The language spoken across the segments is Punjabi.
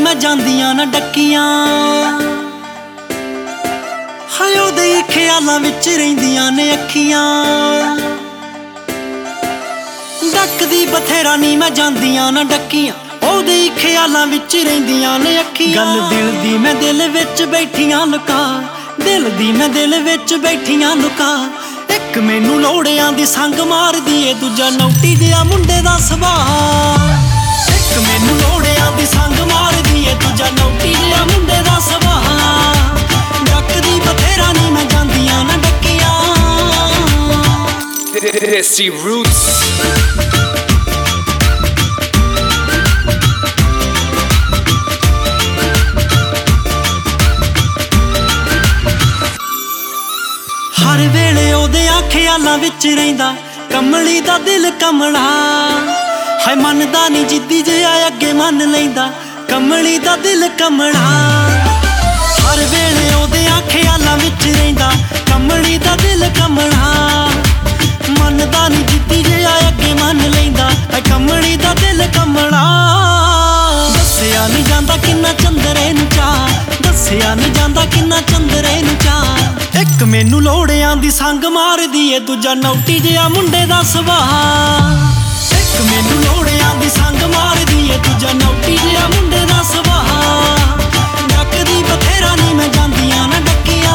मैं ਜਾਂਦੀਆਂ ਨਾ ਡੱਕੀਆਂ ਹਾਏ ਉਹਦੇ ਖਿਆਲਾਂ ਵਿੱਚ ਰਹਿੰਦੀਆਂ ਨੇ ਅੱਖੀਆਂ ਡੱਕਦੀ ਬਥੇਰਾ ਨੀ ਮੈਂ ਜਾਂਦੀਆਂ ਨਾ ਡੱਕੀਆਂ ਉਹਦੇ ਖਿਆਲਾਂ ਵਿੱਚ ਰਹਿੰਦੀਆਂ ਨੇ ਅੱਖੀਆਂ ਗੱਲ ਦਿਲ ਦੀ ਮੈਂ ਦਿਲ ਵਿੱਚ ਬੈਠੀਆਂ ਲੁਕਾ ਦਿਲ ਦੀ ਮੈਂ ਦਿਲ ਵਿੱਚ ਬੈਠੀਆਂ ਲੁਕਾ ਇੱਕ ਮੈਨੂੰ ਲੋੜਿਆਂ ਦੀ ਸੰਗ ਮਾਰਦੀ ਏ ਦੂਜਾ ਨੌਟੀ ਜਿਹਾ ਮੁੰਡੇ ਦਾ ਸੁਭਾਅ ਇੱਕ ਮੈਨੂੰ ਲੋੜਿਆਂ ਦੀ ਸੰਗ ਮਾਰਦੀ ਏ ਦੂਜਾ ਨੌਟੀ ਜਿਹਾ ਮੁੰਡੇ ਦਾ ਸੁਭਾਅ ਡੱਕਦੀ ਬਥੇਰਾ ਨੀ ਮੈਂ ਜਾਂਦੀਆਂ ਨਾ ਡੱਕੀਆਂ Desi Roots ਹਰ ਵੇਲੇ ਉਹਦੇ ਖਿਆਲਾਂ ਵਿੱਚ ਰਹਿੰਦਾ ਕਮਲੀ ਦਾ ਦਿਲ ਕਮਲਾ ਹਾਏ ਮੰਨਦਾ ਨੀ ਜਿੱਦੀ ਜਿਹਾ ਅੱਗੇ ਮੰਨ ਲੈਂਦਾ ਕਮਲੀ ਦਾ ਦਿਲ ਕਮਲਾ ਹਰ ਵੇਲੇ ਉਹਦੇ ਖਿਆਲਾਂ ਵਿੱਚ ਰਹਿੰਦਾ ਕਮਲੀ ਦਾ ਦਿਲ ਕਮਲਾ ਮੰਨਦਾ ਨੀ ਜਿੱਦੀ ਜਿਹਾ ਅੱਗੇ ਮੰਨ ਲੈਂਦਾ ਕਮਲੀ ਦਾ ਦਿਲ ਕਮਲਾ ਦੱਸਿਆ ਨੀ ਜਾਂਦਾ ਕਿੰਨਾ ਚੰਦਰੇ ਨੂੰ ਚਾਹ ਦੱਸਿਆ ਨੀ ਜਾਂਦਾ ਕਿੰਨਾ ਚੰਦਰੇ ਨੂੰ ਚਾਹ ਇੱਕ ਮੈਨੂੰ ਲੋੜਿਆਂ ਦੀ ਸੰਗ ਮਾਰਦੀ ਏ ਦੂਜਾ ਨੌਟੀ ਜਿਹਾ ਮੁੰਡੇ ਦਾ ਸੁਭਾਅ ਇੱਕ ਮੈਨੂੰ ਲੋੜਿਆਂ ਦੀ ਸੰਗ ਮਾਰਦੀ ਏ ਦੂਜਾ ਨੌਟੀ ਜਿਹਾ ਮੁੰਡੇ ਦਾ ਸੁਭਾਅ ਡੱਕਦੀ ਬਥੇਰਾ ਨੀ ਮੈਂ ਜਾਂਦੀਆਂ ਨਾ ਡੱਕੀਆਂ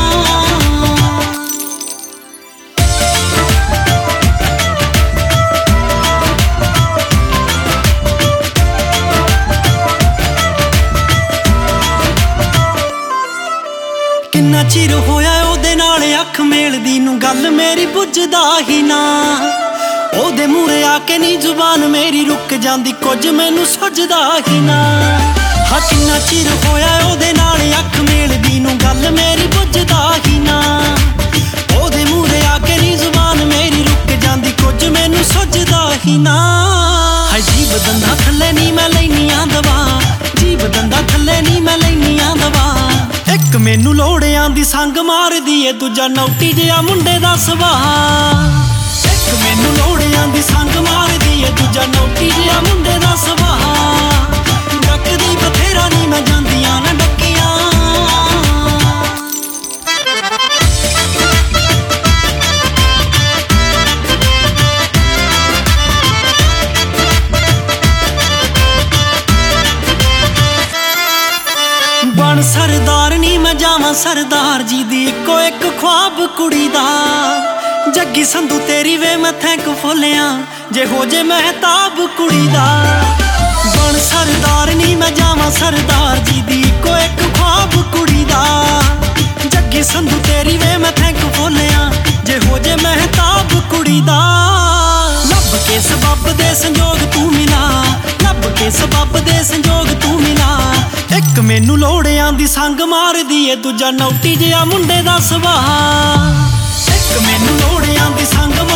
ਕਿੰਨਾ ਚਿਰ ਹੋਇਆ ਉਹਦੇ ਨਾਲ ਅੱਖ ਮੇਲਦੀ ਨੂੰ ਗੱਲ ਮੇਰੀ ਪੁੱਛਦਾ ਹੀ ਨਾ ਉਹਦੇ ਮੂਹਰੇ ਆ ਕੇ ਨੀ ਜ਼ੁਬਾਨ ਮੇਰੀ ਰੁਕ ਜਾਂਦੀ ਕੁਝ ਮੈਨੂੰ ਸੁੱਝਦਾ ਹੀ ਨਾ ਹਾਂ ਕਿੰਨਾ ਚਿਰ ਹੋਇਆ ਉਹਦੇ ਨਾਲ ਅੱਖ ਮੇਲਦੀ ਨੂੰ ਗੱਲ ਮੇਰੀ ਪੁੱਛਦਾ ਹੀ ਨਾ ਉਹਦੇ ਮੂਹਰੇ ਆ ਕੇ ਨੀ ਜ਼ੁਬਾਨ ਮੇਰੀ ਰੁਕ ਜਾਂਦੀ ਕੁਝ ਮੈਨੂੰ ਸੁੱਝਦਾ ਹੀ ਨਾ ਹਾਏ ਜੀਭ ਦੰਦਾਂ ਥੱਲੇ ਨੀ ਮੈਂ ਲੈਨੀਆਂ ਦਵਾ ਜੀਭ ਦੰਦਾਂ ਥੱਲੇ ਨੀ ਮੈਂ ਲੈਨੀਆਂ ਦਵਾ ਇੱਕ ਮੈਨੂੰ ਲੋੜਿਆਂ ਦੀ ਸੰਗ ਮਾਰਦੀ ਏ ਦੂਜਾ ਨੌਟੀ ਜਿਹਾ ਮੁੰਡੇ ਦਾ ਸੁਭਾਅ ਇੱਕ ਮੈਨੂੰ ਲੋੜਿਆਂ ਦੀ ਸੰਗ ਮਾਰਦੀ ਏ ਦੂਜਾ ਨੌਟੀ ਜਿਹਾ ਮੁੰਡੇ ਦਾ ਸੁਭਾਅ ਡੱਕਦੀ ਬਥੇਰਾ ਨੀ ਮੈਂ ਜਾਂਦੀਆਂ ਨਾ ਡੱਕੀਆਂ ਬਣ ਸਰਦਾਰ ਨੀ ਮੈਂ ਜਾਵਾਂ ਸਰਦਾਰ ਜੀ ਦੀ ਇੱਕੋ ਇੱਕ ख्वाब ਕੁੜੀ ਦਾ ਜੱਗੀ ਸੰਧੂ ਤੇਰੀ ਵੇ ਮੈਂ ਥੈਂਕ ਫੁੱਲਿਆਂ ਜੇ ਹੋ ਜੇ ਮਹਿਤਾਬ ਕੁੜੀ ਦਾ ਬਣ ਸਰਦਾਰ ਨੀ ਮੈਂ ਜਾਵਾਂ ਸਰਦਾਰ ਜੀ ਦੀ ਇੱਕੋ ਇੱਕ ख्वाब ਕੁੜੀ ਦਾ ਜੱਗੀ ਸੰਧੂ ਤੇਰੀ ਵੇ ਮੈਂ ਥੈਂਕ ਫੁੱਲਿਆਂ ਜੇ ਹੋ ਜੇ ਮਹਿਤਾਬ ਕੁੜੀ ਦਾ ਲੱਭ ਕੇ ਸਬੱਬ ਦੇ ਸੰਜੋਗ ਤੂੰ ਮਿਲਾ ਲੱਭ ਕੇ ਸਬੱਬ ਦੇ ਸੰਜੋਗ ਤੂੰ ਮਿਲਾ ਇੱਕ ਮੈਨੂੰ ਲੋੜਿਆਂ ਦੀ ਸੰਗ ਮਾਰਦੀ ਏ ਦੂਜਾ ਨੌਟੀ ਜਿਹਾ ਮੁੰਡੇ ਦਾ ਸੁਭਾਅ ਇੱਕ ਮੈਨੂੰ ਲੋੜਿਆਂ ਦੀ ਸੰਗ